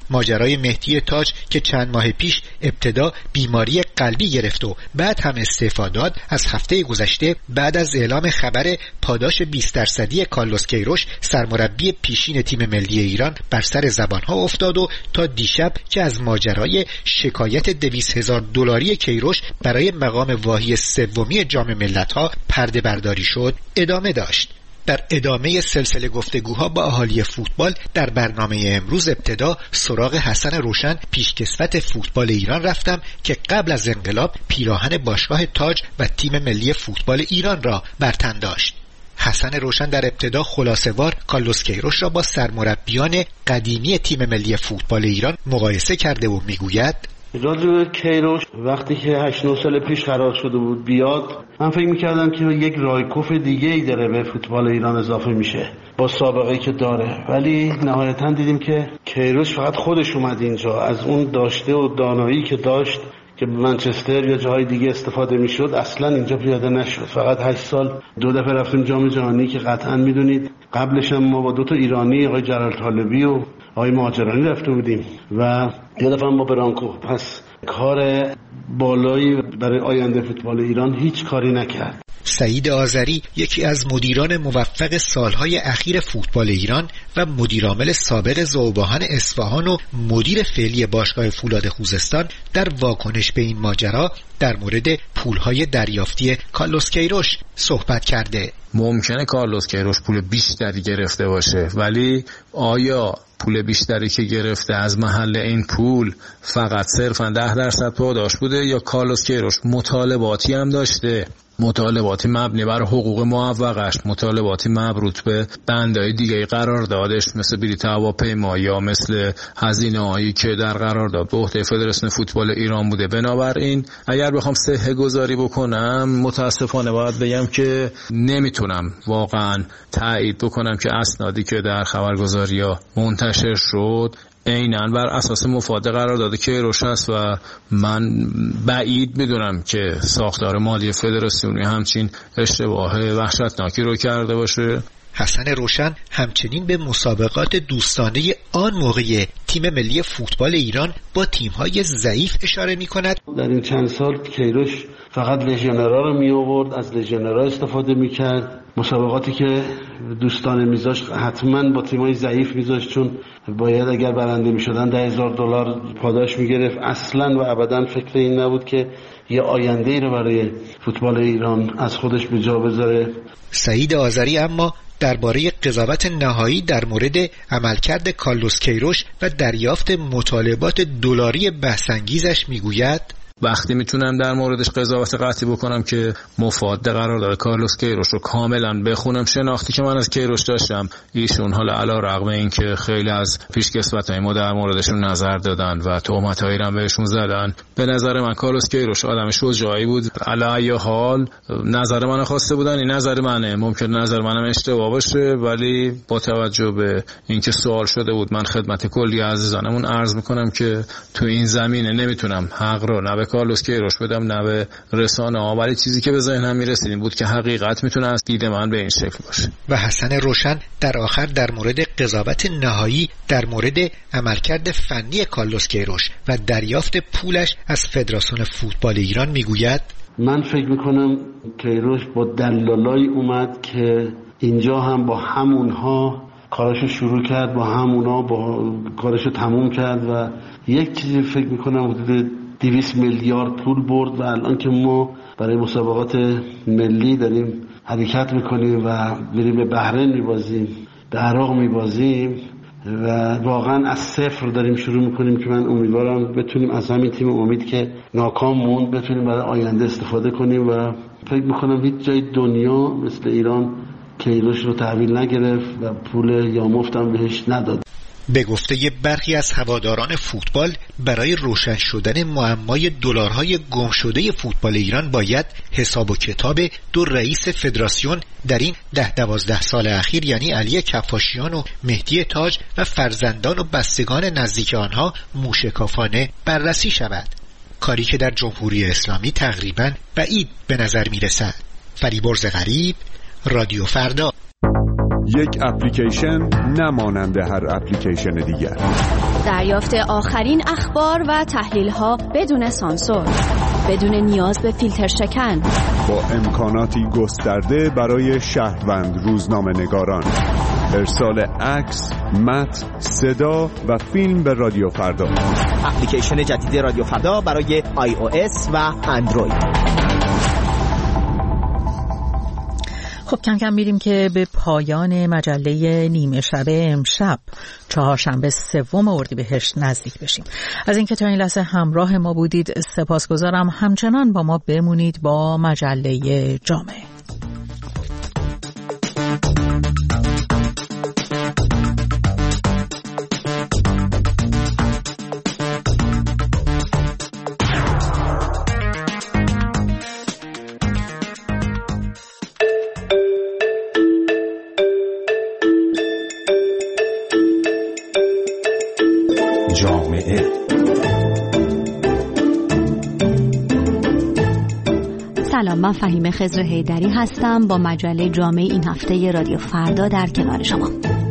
ماجرای مهدی تاج که چند ماه پیش ابتدا بیماری قلبی گرفت و بعد هم استعفا داد، از هفته گذشته بعد از اعلام خبر پاداش 20% کارلوس کیروش سرمربی پیشین تیم ملی ایران بر سر زبانها افتاد و تا دیشب که از ماجرای شکایت $200,000 کیروش برای مقام واهی سومی جام ملت‌ها پرده برداری شد ادامه داشت. در ادامه سلسله گفتگوها با اهالی فوتبال در برنامه امروز ابتدا سراغ حسن روشن پیشکسوت فوتبال ایران رفتم که قبل از انقلاب پیراهن باشگاه تاج و تیم ملی فوتبال ایران را بر تن داشت. حسن روشن در ابتدا خلاصه‌وار کارلوس کیروش را با سرمربیان قدیمی تیم ملی فوتبال ایران مقایسه کرده و میگوید راجع به کیروش وقتی که 8-9 سال پیش قرار شده بود بیاد، من فکر می‌کردم که یک رایکوف دیگه‌ای داره به فوتبال ایران اضافه میشه با سابقه‌ای که داره، ولی نهایتاً دیدیم که کیروش فقط خودش اومد اینجا، از اون داشته و دانایی که داشت که به منچستر یا جاهای دیگه استفاده میشد اصلا اینجا پیاده نشد. فقط 8 سال 2 دفعه رفتیم جام جهانی که قطعا میدونید قبلش هم ما با 2 تا ایرانی، آقای جلال طالبی و آقای مهاجرانی رفته بودیم و یه دفعه هم با برانکو. پس کار بالایی برای آینده فوتبال ایران هیچ کاری نکرد. سعید آذری یکی از مدیران موفق سالهای اخیر فوتبال ایران و مدیرعامل سابق ذوباهن اصفهان و مدیر فعلی باشگاه فولاد خوزستان در واکنش به این ماجرا در مورد پولهای دریافتی کارلوس کیروش صحبت کرده. ممکنه کارلوس کیروش پول بیشتری گرفته باشه، ولی آیا پول بیشتری که گرفته از محل این پول فقط صرفاً 10% پاداش بوده یا کارلوس کیروش مطالباتی هم داشته؟ مطالباتی مبنی بر حقوق معوقش، مطالباتی مربوط به بندهای دیگه قراردادش مثل بلیط هواپیما یا مثل هزینه‌هایی که در قرارداد به عهده فدراسیون فوتبال ایران بوده. بنابراین اگر بخوام صحه گذاری بکنم متاسفانه باید بگم که نمیتونم واقعا تایید بکنم که اسنادی که در خبرگزاری‌ها منتشر شد عیناً بر اساس مفاد قرارداد کیروش است و من بعید میدونم که ساختار مالی فدراسیونی همچین اشتباه وحشتناکی رو کرده باشه. حسن روشن همچنین به مسابقات دوستانه آن موقع تیم ملی فوتبال ایران با تیم‌های ضعیف اشاره می‌کند. در این چند سال کیروش فقط لژیونرها رو می آورد، از لژیونرها استفاده می‌کرد. مسابقاتی که دوستانه می‌ذاشت حتما با تیم‌های ضعیف می‌ذاشت، چون باید اگر برنده می‌شدن $10,000 پاداش می‌گرفت. اصلاً و ابداً فکر این نبود که یه آینده‌ای رو برای فوتبال ایران از خودش به جا بذاره. سعید آذری اما درباره قضاوت نهایی در مورد عملکرد کارلوس کیروش و دریافت مطالبات دلاری بحث‌انگیزش میگوید وقتی میتونم در موردش قضاوت قطعی بکنم که مفاد قرارداد کارلوس کیروش رو کاملا بخونم، شناختی که من از کیروش داشتم ایشون حالا علی رغم این که خیلی از پیشکسوتای ما در موردشون نظر دادن و تهمتایی رو بهشون زدن، به نظر من کارلوس کیروش آدم شجاعی بود. علی ای حال نظر منو خواسته بودن، این نظر منه، ممکن نظر منم اشتباه باشه، ولی با توجه به اینکه سوال شده بود من خدمت کلی عزیزانمون عرض میکنم که تو این زمینه نمیتونم حق رو نه کارلوس کیروش بدم نه به رسانه‌ها، ولی چیزی که به ذهنم میرسید این بود که حقیقت میتونه از دید من به این شکل باشه. و حسن روشن در آخر در مورد قضاوت نهایی در مورد عملکرد فنی کارلوس کیروش و دریافت پولش از فدراسیون فوتبال ایران میگوید من فکر میکنم کیروش با دلالای اومد که اینجا هم با همونها کارشو شروع کرد، با همونا با کارشو تموم کرد و یک چیزی فکر میکنم حدود 200 میلیارد پول برد و الان که ما برای مسابقات ملی داریم حرکت میکنیم و بریم به بحرین میبازیم، به عراق میبازیم و واقعا از صفر داریم شروع میکنیم که من امیدوارم بتونیم از همین تیم امید که ناکام موند بتونیم برای آینده استفاده کنیم و فکر میکنم هیچ جای دنیا مثل ایران کیروش رو تحویل نگرفت و پول یا مفتم بهش نداد. به گفته برخی از هواداران فوتبال برای روشن شدن معمای دلارهای گم شده فوتبال ایران باید حساب و کتاب 2 رئیس فدراسیون در این 10-12 سال اخیر یعنی علی کفاشیان و مهدی تاج و فرزندان و بستگان نزدیک آنها موشکافانه بررسی شود، کاری که در جمهوری اسلامی تقریباً بعید به نظر میرسد. فریبرز غریب، رادیو فردا. یک اپلیکیشن نماننده هر اپلیکیشن دیگر. دریافت آخرین اخبار و تحلیل‌ها بدون سانسور، بدون نیاز به فیلتر شکن، با امکاناتی گسترده برای شهروند روزنامه‌نگاران. ارسال عکس، متن، صدا و فیلم به رادیو فردا. اپلیکیشن جدید رادیو فردا برای iOS و اندروید. خب کم کم میریم که به پایان مجله نیمه شبه امشب چهارشنبه 3 اردیبهشت نزدیک بشیم. از اینکه تا این لحظه همراه ما بودید سپاسگزارم. همچنان با ما بمونید با مجله جامعه. سلام، من فهیمه خضر حیدری هستم با مجله جامعه این هفته رادیو فردا در کنار شما.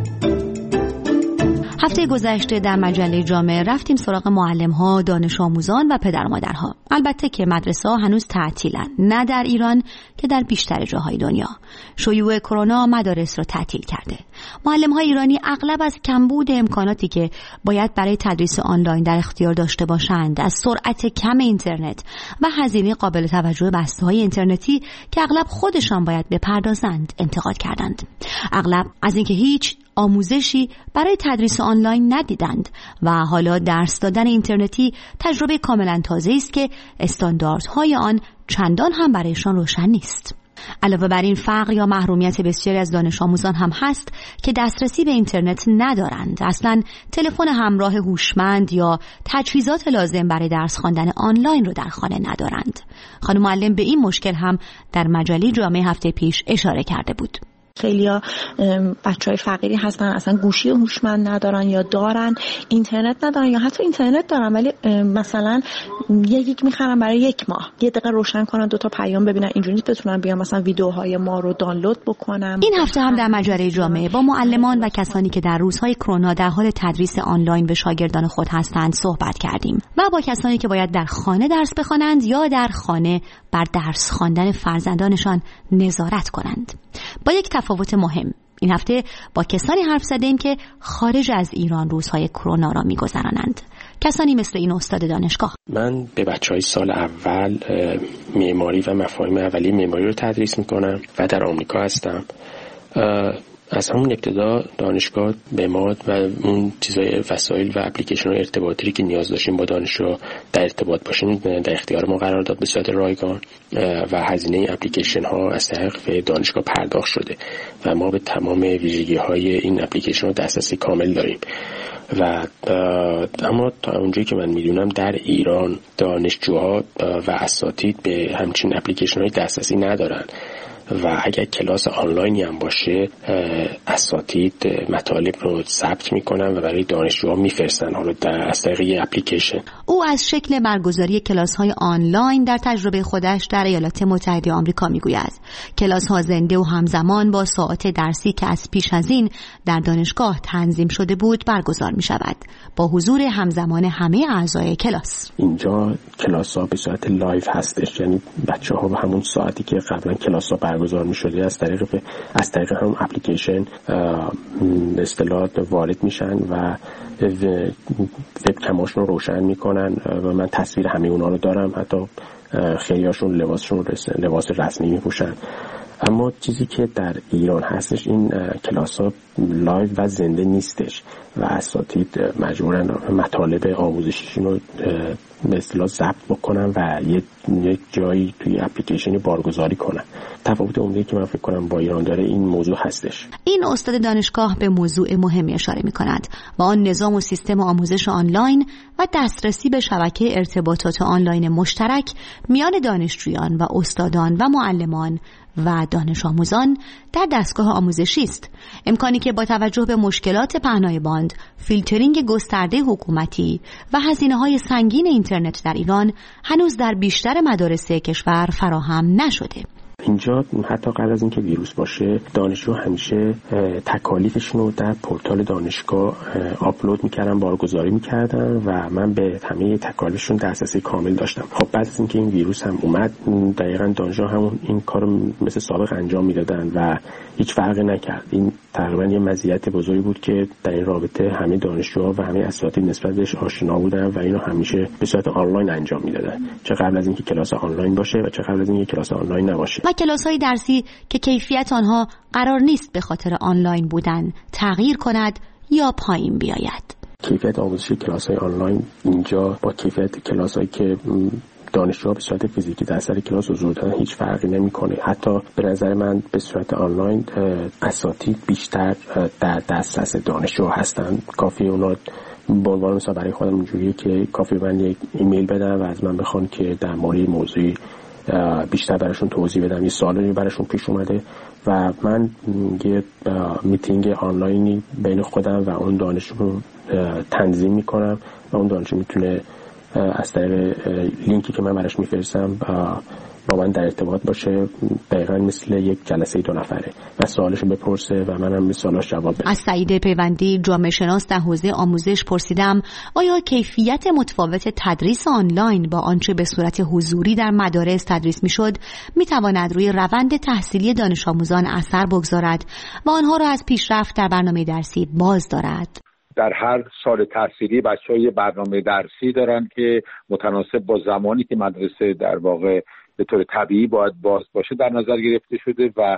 هفته گذشته در مجله جامعه رفتیم سراغ معلم‌ها، دانش آموزان و پدر مادرها. البته که مدرسه‌ها هنوز تعطیلن، نه در ایران که در بیشتر جاهای دنیا. شیوع کرونا مدارس را تعطیل کرده. معلم‌های ایرانی اغلب از کمبود امکاناتی که باید برای تدریس آنلاین در اختیار داشته باشند، از سرعت کم اینترنت و هزینه قابل توجه بسته‌های اینترنتی که اغلب خودشان باید بپردازند انتقاد کردند. اغلب از اینکه هیچ آموزشی برای تدریس آنلاین ندیدند و حالا درس دادن اینترنتی تجربه کاملا تازه است که استانداردهای آن چندان هم برایشان روشن نیست. علاوه بر این فقر یا محرومیت بسیاری از دانش آموزان هم هست که دسترسی به اینترنت ندارند، اصلا تلفن همراه هوشمند یا تجهیزات لازم برای درس خواندن آنلاین رو در خانه ندارند. خانم معلم به این مشکل هم در مجله جامعه هفته پیش اشاره کرده بود. خیلیا بچهای فقیری هستن اصلا گوشی هوشمند ندارن یا دارن اینترنت ندارن یا حتی اینترنت دارن ولی مثلا یک میخرن برای 1 ماه، 1 دقیقه روشن کنن 2 تا پیام ببینن، اینجوری بتونن بیان مثلا ویدیوهای ما رو دانلود بکنن. این هفته هم در مجله جامعه با معلمان و کسانی که در روزهای کرونا در حال تدریس آنلاین به شاگردان خود هستند صحبت کردیم و با کسانی که باید در خانه درس بخوانند یا در خانه بر درس خواندن فرزندانشان نظارت کنند. با یک تفاوت مهم، این هفته با کسانی حرف زدیم که خارج از ایران روزهای کرونا را می‌گذرانند. کسانی مثل این استاد دانشگاه. من به بچهای سال اول معماری و مفاهیم اولیه معماری رو تدریس می‌کنم و در آمریکا هستم. از همون ابتدا دانشگاه به ما و اون چیزای وسایل و اپلیکیشن های ارتباطی که نیاز داشتیم با دانشجو در ارتباط باشیم در اختیار ما قرار داد به صورت رایگان و هزینه اپلیکیشن ها از طریق دانشگاه پرداخت شده و ما به تمام ویژگی های این اپلیکیشن ها دسترسی کامل داریم. و اما تا اونجایی که من میدونم در ایران دانشجوها و اساتید به همچین اپلیکیشن های دسترسی ندارن و اگر کلاس آنلاینی هم باشه اساتید مطالب رو ثبت میکنن و برای دانشجوها میفرستن، حالا از طریق یه اپلیکیشن. او از شکل برگزاری کلاس‌های آنلاین در تجربه خودش در ایالات متحده آمریکا میگوید. کلاس‌ها زنده و همزمان با ساعات درسی که از پیش از این در دانشگاه تنظیم شده بود برگزار میشود با حضور همزمان همه اعضای کلاس. اینجا کلاس‌ها به صورت لایو هستش، یعنی بچه‌ها به همون ساعتی که قبلا کلاس‌ها برگزار می‌شده از طریق هم اپلیکیشن به اصطلاح وارد میشن و وبکماشون رو روشن میکنن و من تصویر همه اونا رو دارم، حتی خیلیاشون لباس رسمی میپوشن. اما چیزی که در ایران هستش این کلاس ها لایو و زنده نیستش و اساتید مجبورن مطالب آموزشیشون رو به اصطلاح ضبط بکنن و یه جایی توی اپلیکیشنی بارگذاری کنن. تفاوت عمده‌ای که من فکر کنم با ایران داره این موضوع هستش. این استاد دانشگاه به موضوع مهمی اشاره می‌کند و آن نظام و سیستم آموزش آنلاین و دسترسی به شبکه ارتباطات آنلاین مشترک میان دانشجویان و استادان و معلمان و دانش آموزان در دستگاه آموزشی است. امکانی که با توجه به مشکلات پهنای باند، فیلترینگ گسترده حکومتی و هزینه‌های سنگین اینترنت در ایران هنوز در بیشتر مدارس کشور فراهم نشده. اینجا حتی قبل از اینکه ویروس باشه دانشجو همیشه تکالیفشون رو در پورتال دانشگاه آپلود میکردن، بارگذاری میکردن و من به همه تکالیفشون دسترسی کامل داشتم. خب بعد از اینکه این ویروس هم اومد دقیقاً دانشجو همون این کارو مثل سابق انجام میدادن و هیچ فرقی نکرد. این تقریبا یه مزیت بزرگی بود که در این رابطه همه دانشجوها و همه اساتید نسبت بهش آشنا بودن و اینو همیشه به صورت آنلاین انجام میدادن، چه قبل از اینکه کلاس آنلاین باشه و چه قبل از اینکه کلاس آنلاین نباشه. و کلاس‌های درسی که کیفیت آنها قرار نیست به خاطر آنلاین بودن تغییر کند یا پایین بیاید. کیفیت آموزشی کلاس‌های آنلاین اینجا با کیفیت کلاس‌هایی که دانشجوها به صورت فیزیکی در سر کلاس حضور دارن هیچ فرقی نمی‌کنه. حتی به نظر من به صورت آنلاین اساتید بیشتر در دسترس دانشجو هستن. کافی اونا به عنوان مثلا برای خودم اینجوریه که کافی من یک ایمیل بدم و از من بخوان که در مورد موضوعی بیشتر براشون توضیح بدم. یه سوالی براشون پیش اومده و من یه میتینگ آنلاینی بین خودم و اون دانشجو رو تنظیم میکنم و اون دانشجو میتونه از طریق لینکی که من براش میفرستم با من در ارتباط باشه، دقیقاً مثل یک جلسه 2 نفره و سوالشو بپرسه و منم به سوالاش جواب بدم. از سعید پیوندی جامعه شناس در حوزه آموزش پرسیدم آیا کیفیت متفاوت تدریس آنلاین با آنچه به صورت حضوری در مدارس تدریس میشد میتواند روی روند تحصیلی دانش آموزان اثر بگذارد و آنها را از پیشرفت در برنامه درسی باز دارد؟ در هر سال تحصیلی بچه‌ها یه برنامه درسی دارن که متناسب با زمانی که مدرسه در واقع به طور طبیعی باید باز باشه در نظر گرفته شده و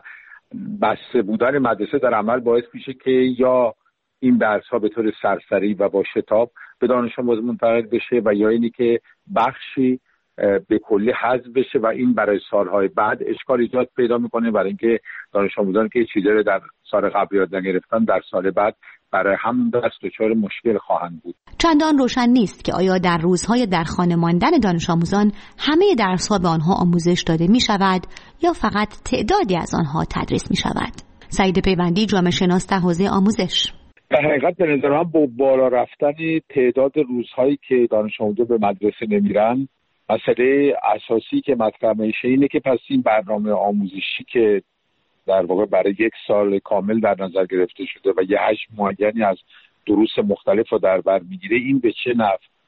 بسته بودن مدرسه در عمل باعث میشه که یا این درس‌ها به طور سرسری و با شتاب به دانش آموز منتقل بشه و یا اینی که بخشی به کلی حذف بشه و این برای سالهای بعد اشکال ایجاد پیدا میکنه، برای اینکه دانش آموزان که چیزی رو در سال قبل یاد نگرفتن در سال بعد برای هم دست دچار مشکل خواهند بود. چندان روشن نیست که آیا در روزهای در خانه ماندن دانش آموزان همه درس‌ها به آنها آموزش داده می شود یا فقط تعدادی از آنها تدریس می شود. سعید پیوندی جامعه شناس در حوزه آموزش: در حقیقت به نظر من با بالا رفتن تعداد روزهایی که دانش آموزان به مدرسه نمیرن، مسئله اساسی که مطرح میشه اینه که پس این برنامه آموزشی که در واقع برای 1 سال کامل در نظر گرفته شده و یه حجم معینی از دروس مختلف رو در بر میگیره، این به چه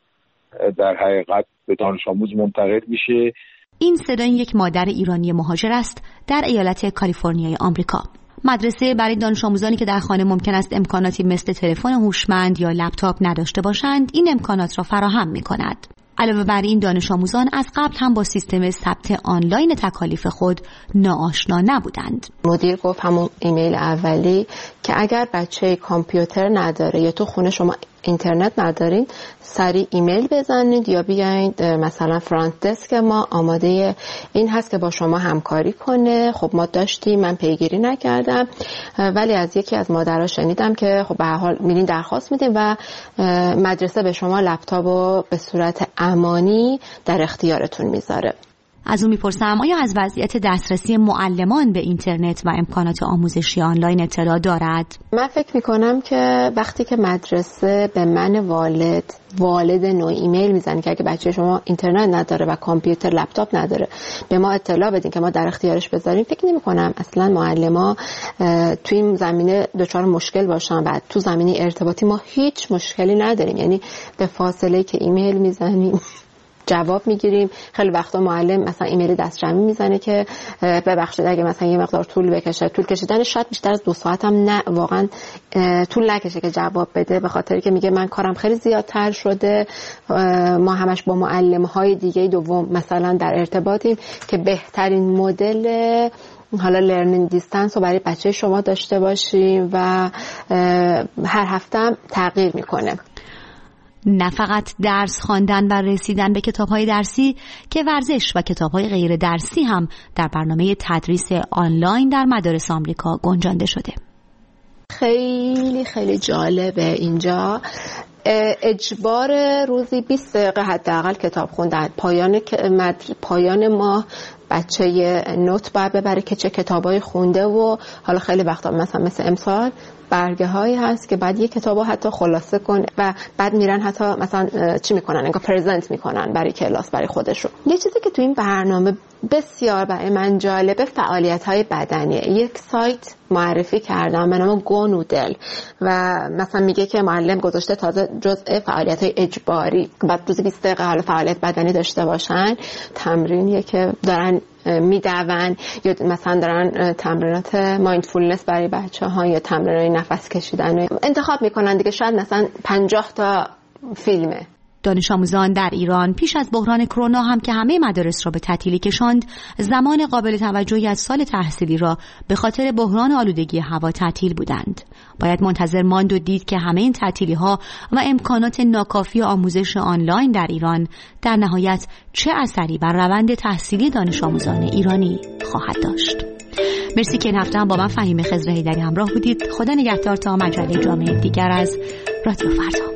نحو در حقیقت به دانش آموز منتقل میشه. این صدای یک مادر ایرانی مهاجر است در ایالت کالیفرنیای آمریکا. مدرسه برای دانش آموزانی که در خانه ممکن است امکاناتی مثل تلفن هوشمند یا لپتاپ نداشته باشند این امکانات را فراهم می‌کند. علاوه بر این دانش آموزان از قبل هم با سیستم ثبت آنلاین تکالیف خود ناآشنا نبودند. مدیر گفت همون ایمیل اولی که اگر بچه کامپیوتر نداره یا تو خونه شما اینترنت ندارین سریع ایمیل بزنید یا بیاید مثلا فرانت دسک ما آماده این هست که با شما همکاری کنه. خب ما داشتیم، من پیگیری نکردم ولی از یکی از مادرها شنیدم که خب به هر حال میرین درخواست میدین و مدرسه به شما لپتاپو به صورت امانی در اختیارتون میذاره. از اون میپرسم آیا از وضعیت دسترسی معلمان به اینترنت و امکانات آموزشی آنلاین اطلاع دارد؟ من فکر میکنم که وقتی که مدرسه به من والد نوع ایمیل میزنه که اگه بچه شما اینترنت نداره و کامپیوتر لپتاپ نداره به ما اطلاع بدین که ما در اختیارش بذاریم، فکر نمیکنم اصلا معلما تو این زمینه دچار مشکل باشن و تو زمینه ارتباطی ما هیچ مشکلی نداریم. یعنی به فاصله که ایمیل میزنیم جواب میگیریم. خیلی وقتا معلم مثلا ایمیل دستجمعی میزنه که ببخشید اگه مثلا یه مقدار طول بکشه، طول کشیدن شاید بیشتر از 2 ساعت هم نه واقعا طول نکشه که جواب بده، به خاطر که میگه من کارم خیلی زیادتر شده. ما همش با معلم‌های دیگه دوم مثلا در ارتباطیم که بهترین مدل حالا لرنینگ دیستنس رو برای بچه شما داشته باشیم و هر هفته هم تغییر میکنه. نه فقط درس خواندن و رسیدن به کتاب‌های درسی که ورزش و کتاب‌های غیر درسی هم در برنامه تدریس آنلاین در مدارس آمریکا گنجانده شده. خیلی خیلی جالبه اینجا اجبار روزی 20 دقیقه حداقل کتاب خوندن. پایان ماه بچه نوت باید ببره که چه کتابای خونده و حالا خیلی وقتا مثل امسال برگه هایی هست که بعد یه کتابو حتی خلاصه کن و بعد میرن حتی مثلا چی میکنن انگار پرزنت میکنن برای کلاس برای خودشون. یه چیزی که تو این برنامه بسیار برای من جالب فعالیت‌های بدنی. یک سایت معرفی کردم به نام گو نودل و مثلا میگه که معلم گذاشته تازه جزء فعالیت‌های اجباری بعد روزی 20 دقیقه حالا فعالیت بدنی داشته باشن، تمرینیه که دارن میدون یا مثلا دارن تمرینات مایندفولنس برای بچه‌ها یا تمرینات نفس کشیدن انتخاب میکنن دیگه. شاید مثلا 50 تا فیلمه. دانش آموزان در ایران پیش از بحران کرونا هم که همه مدارس را به تعطیلی کشاند، زمان قابل توجهی از سال تحصیلی را به خاطر بحران آلودگی هوا تعطیل بودند. باید منتظر ماند و دید که همه این تعطیلی‌ها و امکانات ناکافی آموزش آنلاین در ایران در نهایت چه اثری بر روند تحصیلی دانش آموزان ایرانی خواهد داشت. مرسی که این هفته هم با من فهیمه خضر حیدری همراه بودید. خدا نگهدار تا مجله جامعه دیگر از رادیو فردا.